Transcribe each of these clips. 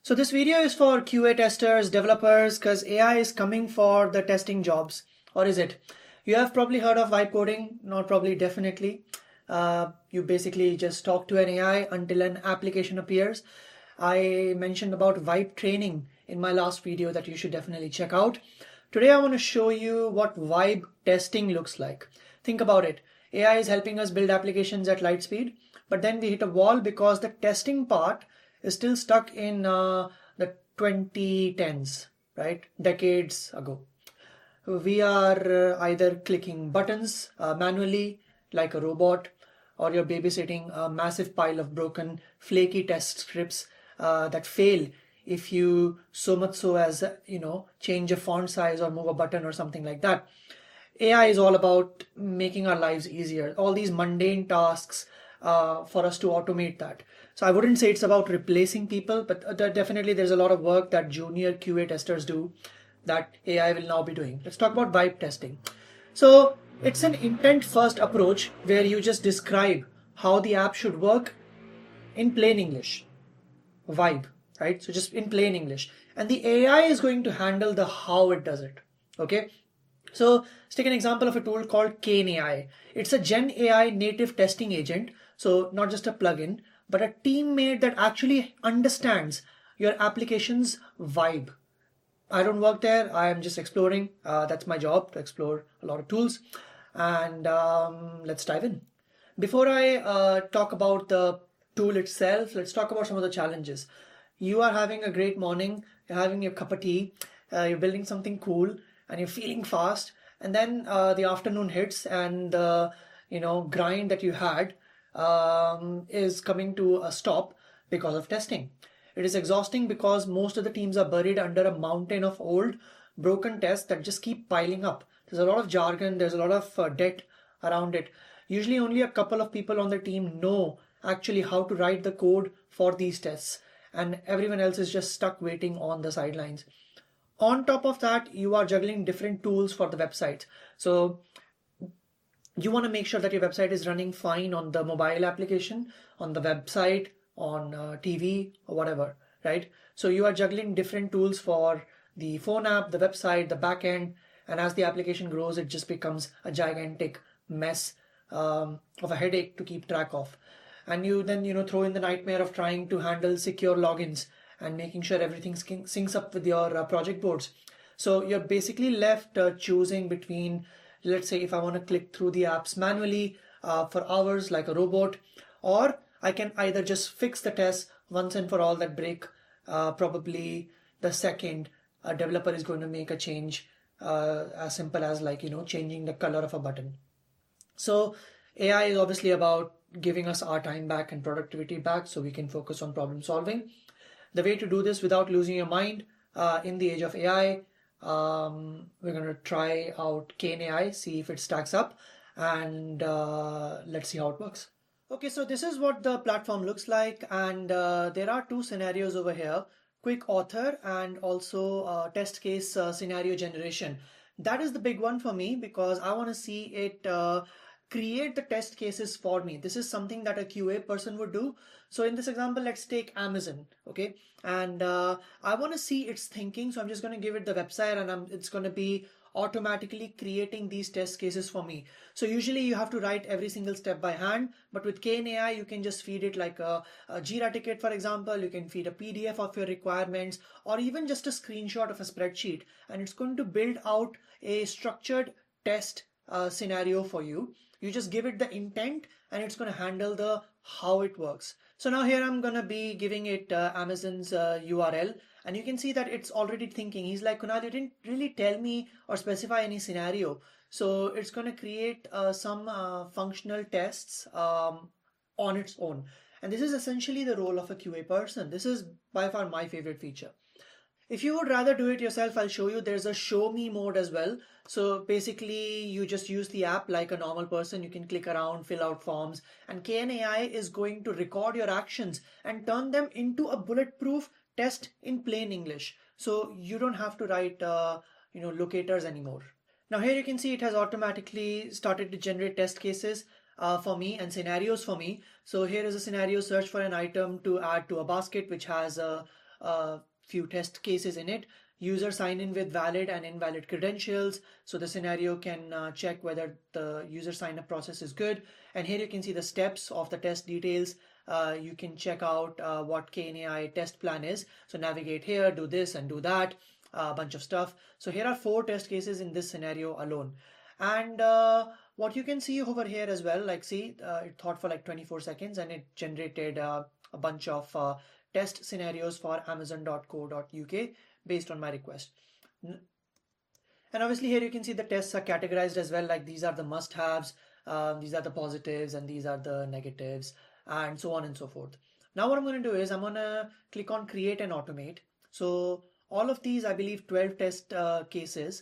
So this video is for QA testers, developers, because AI is coming for the testing jobs. Or is it? You have probably heard of vibe coding, not probably, definitely. You basically just talk to an AI until an application appears. I mentioned about vibe training in my last video that you should definitely check out. Today I want to show you what vibe testing looks like. Think about it. AI is helping us build applications at light speed, but then we hit a wall because the testing part is still stuck in the 2010s, right? Decades ago. We are either clicking buttons manually like a robot, or you're babysitting a massive pile of broken, flaky test scripts that fail if you so much so as, change a font size or move a button or something like that. AI is all about making our lives easier. All these mundane tasks for us to automate that. So I wouldn't say it's about replacing people, but definitely there's a lot of work that junior QA testers do that AI will now be doing. Let's talk about vibe testing. So it's an intent first approach where you just describe how the app should work in plain English. Vibe, right? So just in plain English. And the AI is going to handle the how it does it. Okay. So let's take an example of a tool called Kane AI. It's a Gen AI native testing agent. So not just a plugin, but a teammate that actually understands your application's vibe. I don't work there. I am just exploring. That's my job, to explore a lot of tools. And let's dive in. Before I talk about the tool itself, let's talk about some of the challenges. You are having a great morning. You're having your cup of tea. You're building something cool, and you're feeling fast. And then the afternoon hits, and the grind that you had is coming to a stop because of testing. It is exhausting because most of the teams are buried under a mountain of old, broken tests that just keep piling up. There's a lot of jargon, there's a lot of debt around it. Usually only a couple of people on the team know actually how to write the code for these tests, and everyone else is just stuck waiting on the sidelines. On top of that, you are juggling different tools for the website. So you want to make sure that your website is running fine on the mobile application, on the website, on TV or whatever, right? So you are juggling different tools for the phone app, the website, the backend, and as the application grows, it just becomes a gigantic mess of a headache to keep track of. And you then throw in the nightmare of trying to handle secure logins and making sure everything syncs up with your project boards. So you're basically left choosing between, let's say, if I want to click through the apps manually for hours like a robot, or I can either just fix the test once and for all that break probably the second a developer is going to make a change as simple as changing the color of a button. So AI is obviously about giving us our time back and productivity back so we can focus on problem solving. The way to do this without losing your mind in the age of AI, we're going to try out Kane AI, see if it stacks up, and let's see how it works. Okay, so this is what the platform looks like, and there are two scenarios over here: quick author and also test case scenario generation. That is the big one for me because I want to see it create the test cases for me. This is something that a QA person would do. So in this example, let's take Amazon, okay? And I want to see its thinking. So I'm just going to give it the website, and it's going to be automatically creating these test cases for me. So usually you have to write every single step by hand, but with Kane AI, you can just feed it like a Jira ticket, for example. You can feed a PDF of your requirements, or even just a screenshot of a spreadsheet, and it's going to build out a structured test scenario for you. You just give it the intent, and it's going to handle the how it works. So now here I'm going to be giving it Amazon's URL, and you can see that it's already thinking. He's like, Kunal, you didn't really tell me or specify any scenario. So it's going to create some functional tests on its own. And this is essentially the role of a QA person. This is by far my favorite feature. If you would rather do it yourself, I'll show you. There's a show me mode as well. So basically you just use the app like a normal person. You can click around, fill out forms, and Kane AI is going to record your actions and turn them into a bulletproof test in plain English. So you don't have to write locators anymore. Now here you can see it has automatically started to generate test cases for me and scenarios for me. So here is a scenario: search for an item to add to a basket which has a few test cases in it. User sign in with valid and invalid credentials. So the scenario can check whether the user sign up process is good. And here you can see the steps of the test details. You can check out what KNAI test plan is. So navigate here, do this and do that, a bunch of stuff. So here are 4 test cases in this scenario alone. And what you can see over here as well, like see, it thought for like 24 seconds and it generated a bunch of test scenarios for amazon.co.uk based on my request. And obviously here you can see the tests are categorized as well, like these are the must-haves, these are the positives, and these are the negatives, and so on and so forth. Now what I'm going to do is I'm going to click on create and automate. So all of these, I believe 12 test cases,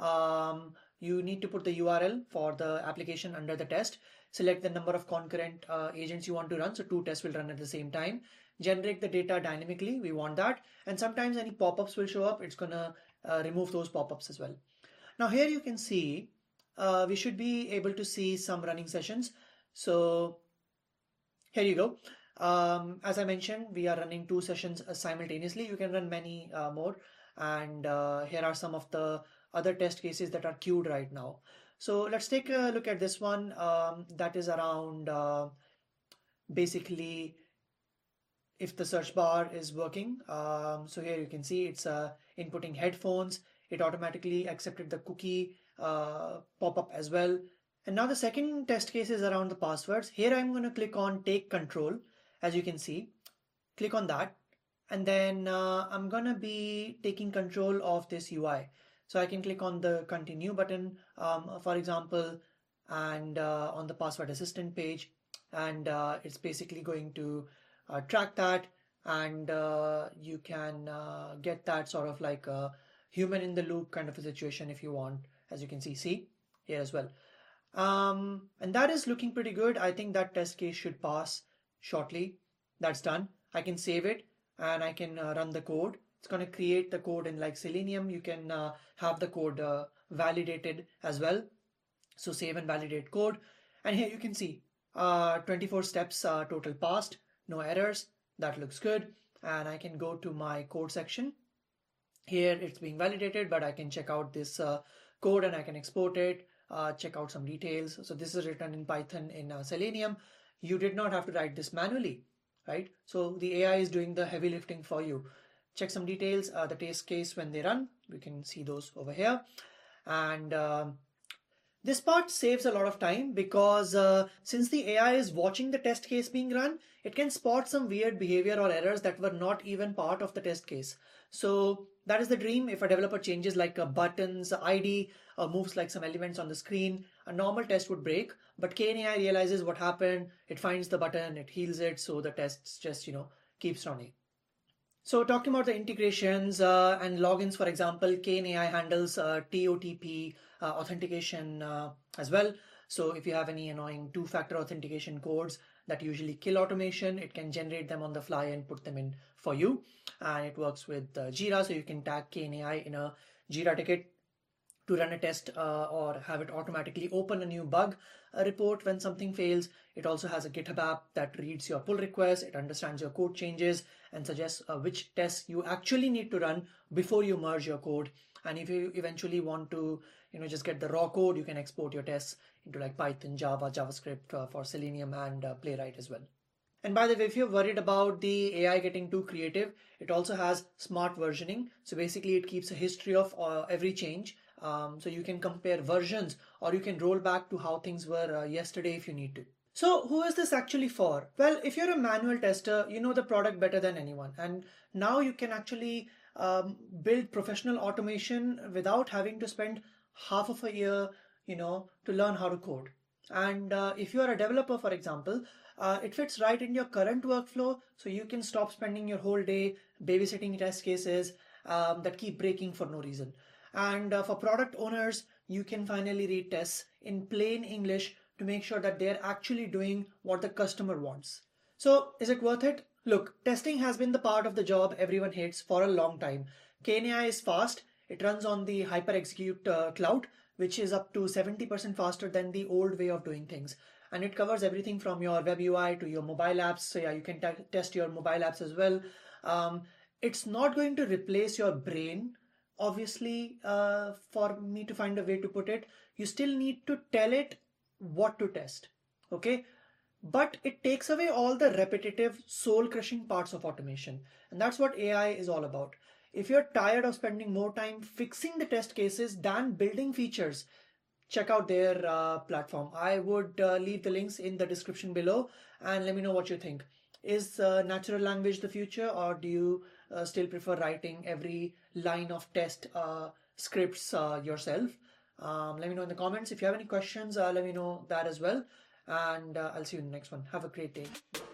you need to put the URL for the application under the test, select the number of concurrent agents you want to run. So 2 tests will run at the same time. Generate the data dynamically, we want that. And sometimes any pop-ups will show up. It's gonna remove those pop-ups as well. Now here you can see, we should be able to see some running sessions. So here you go. As I mentioned, we are running 2 sessions simultaneously. You can run many more. And here are some of the other test cases that are queued right now. So let's take a look at this one. That is around basically if the search bar is working. So here you can see it's inputting headphones. It automatically accepted the cookie pop-up as well. And now the second test case is around the passwords. Here I'm going to click on take control. As you can see, click on that. And then I'm going to be taking control of this UI. So I can click on the continue button, for example, and on the password assistant page. And it's basically going to track that, and you can get that sort of like a human in the loop kind of a situation if you want, as you can see here as well. And that is looking pretty good. I think that test case should pass shortly. That's done. I can save it and I can run the code. It's going to create the code in like Selenium. You can have the code validated as well. So save and validate code. And here you can see 24 steps total passed. No errors. That looks good. And I can go to my code section. Here it's being validated, but I can check out this code and I can export it, check out some details. So this is written in Python in Selenium. You did not have to write this manually, right? So the AI is doing the heavy lifting for you. Check some details, the test case when they run. We can see those over here. And this part saves a lot of time because since the AI is watching the test case being run, it can spot some weird behavior or errors that were not even part of the test case. So that is the dream. If a developer changes like a button's ID or moves like some elements on the screen, a normal test would break, but KNAI realizes what happened. It finds the button, it heals it. So the test just, keeps running. So talking about the integrations and logins, for example, KNAI handles TOTP authentication as well. So if you have any annoying 2-factor authentication codes that usually kill automation, it can generate them on the fly and put them in for you. And it works with Jira, so you can tag KNAI in a Jira ticket to run a test or have it automatically open a new bug report when something fails. It also has a GitHub app that reads your pull requests. It understands your code changes and suggests which tests you actually need to run before you merge your code. And if you eventually want to, just get the raw code, you can export your tests into like Python, Java, JavaScript for Selenium and Playwright as well. And by the way, if you're worried about the AI getting too creative, it also has smart versioning. So basically it keeps a history of every change. So you can compare versions or you can roll back to how things were yesterday if you need to. So who is this actually for? Well, if you're a manual tester, you know the product better than anyone. And now you can actually build professional automation without having to spend half of a year, to learn how to code. And if you are a developer, for example, it fits right in your current workflow. So you can stop spending your whole day babysitting test cases that keep breaking for no reason. And for product owners, you can finally read tests in plain English to make sure that they're actually doing what the customer wants. So is it worth it? Look, testing has been the part of the job everyone hates for a long time. KNAI is fast. It runs on the HyperExecute cloud, which is up to 70% faster than the old way of doing things. And it covers everything from your web UI to your mobile apps. So yeah, you can test your mobile apps as well. it's not going to replace your brain. Obviously, for me to find a way to put it, you still need to tell it what to test. Okay. But it takes away all the repetitive, soul crushing parts of automation. And that's what AI is all about. If you're tired of spending more time fixing the test cases than building features, check out their platform. I would leave the links in the description below and let me know what you think. Is natural language the future, or do you still prefer writing every line of test scripts yourself? Let me know in the comments. If you have any questions, let me know that as well. And I'll see you in the next one. Have a great day.